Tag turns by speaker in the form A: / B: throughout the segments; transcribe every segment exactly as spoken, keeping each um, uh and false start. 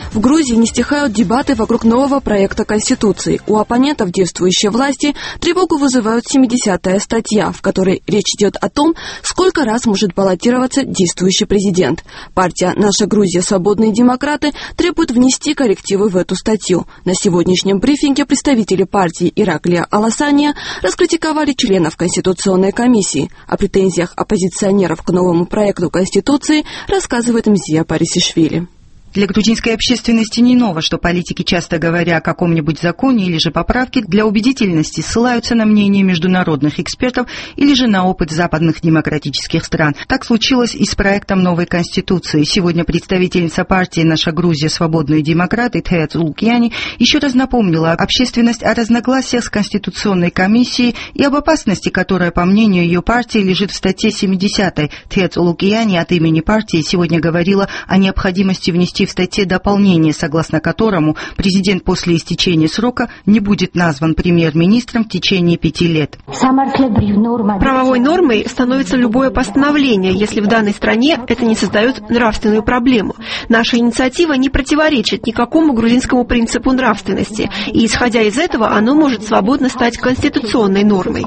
A: В Грузии не стихают дебаты вокруг нового проекта Конституции. У оппонентов действующей власти тревогу вызывает семидесятая статья, в которой речь идет о том, сколько раз может баллотироваться действующий президент. Партия «Наша Грузия. Свободные демократы» требует внести коррективы в эту статью. На сегодняшнем брифинге представители партии Ираклия Аласания раскритиковали членов Конституционной комиссии. О претензиях оппозиционеров к новому проекту Конституции рассказывает Мзия Парисишвили.
B: Для грузинской общественности не ново, что политики, часто говоря о каком-нибудь законе или же поправке, для убедительности ссылаются на мнение международных экспертов или же на опыт западных демократических стран. Так случилось и с проектом новой Конституции. Сегодня представительница партии «Наша Грузия. Свободные демократы» Тея Цулукияни еще раз напомнила общественность о разногласиях с Конституционной комиссией и об опасности, которая, по мнению ее партии, лежит в статье семидесятой. Тея Цулукияни от имени партии сегодня говорила о необходимости внести в статье дополнение, согласно которому президент после истечения срока не будет назван премьер-министром в течение пяти лет.
C: Правовой нормой становится любое постановление, если в данной стране это не создает нравственную проблему. Наша инициатива не противоречит никакому грузинскому принципу нравственности, и, исходя из этого, оно может свободно стать конституционной нормой.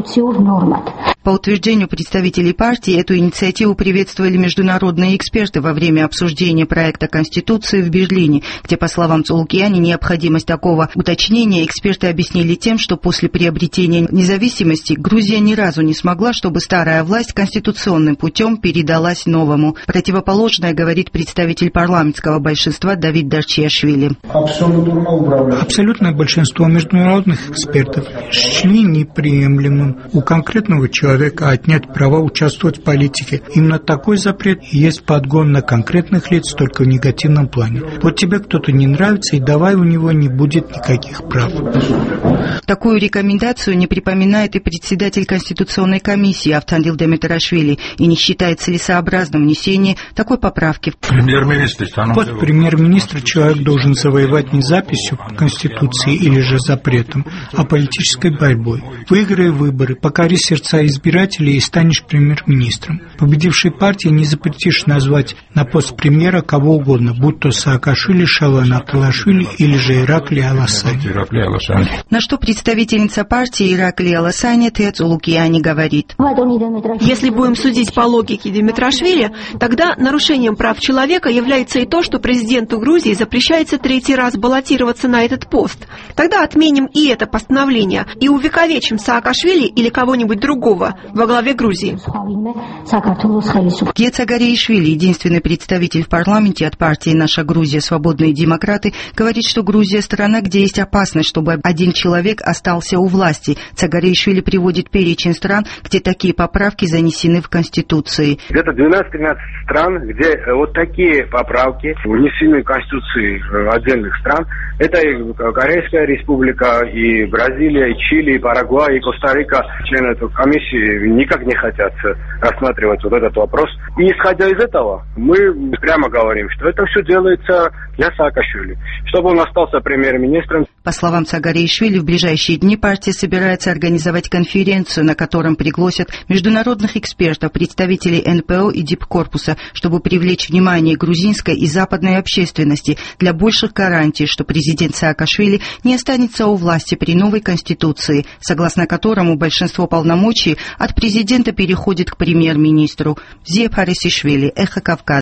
B: По утверждению представителей партии, эту инициативу приветствовали международные эксперты во время обсуждения проекта Конституции в Берлине, где, по словам Цулукияни, необходимость такого уточнения эксперты объяснили тем, что после приобретения независимости Грузия ни разу не смогла, чтобы старая власть конституционным путем передалась новому. Противоположное говорит представитель парламентского большинства Давид Дарчиашвили.
D: Абсолютное большинство международных экспертов счли неприемлемым у конкретного человека отнять права участвовать в политике. Именно такой запрет и есть подгон на конкретных лиц только в негативном плане. Вот тебе кто-то не нравится, и давай у него не будет никаких прав.
B: Такую рекомендацию не припоминает и председатель Конституционной комиссии Автандил Демитарашвили и не считает целесообразным внесение такой поправки.
D: Премьер-министр. Вот премьер-министр человек должен завоевать не записью в Конституции или же запретом, а политической борьбой. Выиграй выборы, покори сердца избирателей и станешь премьер-министром. Победившей партии не запретишь назвать на пост премьера кого угодно, будь то Саакашвили, Шалва Апалашвили или же Ираклий Аласани.
B: На что представительница партии Ираклий Аласани Тея Цулукияни говорит.
C: Если будем судить по логике Демитрашвили, тогда нарушением прав человека является и то, что президенту Грузии запрещается третий раз баллотироваться на этот пост. Тогда отменим и это постановление и увековечим Саакашвили или кого-нибудь другого во главе Грузии.
B: Гия Цагариишвили, единственный представитель в парламенте от партии «Наша Грузия. Свободные демократы», говорит, что Грузия – страна, где есть опасность, чтобы один человек остался у власти. Цагариишвили приводит перечень стран, где такие поправки занесены в Конституции.
E: Где-то двенадцать-тринадцать стран, где вот такие поправки внесены в Конституции отдельных стран. Это и Корейская республика, и Бразилия, и Чили, и Парагвай, и Коста-Рика. Члены этой комиссии никак не хотят рассматривать вот этот вопрос. И исходя из этого, мы прямо говорим, что это все делается для Саакашвили, чтобы он остался премьер-министром.
B: По словам Цагариишвили, в ближайшие дни партия собирается организовать конференцию, на котором пригласят международных экспертов, представителей эн пэ о и Дипкорпуса, чтобы привлечь внимание грузинской и западной общественности для больших гарантий, что президент Саакашвили не останется у власти при новой Конституции, согласно которому большинство полномочий от президента переходит к премьер-министру. Мзия Парисишвили, Эхо Кавказа.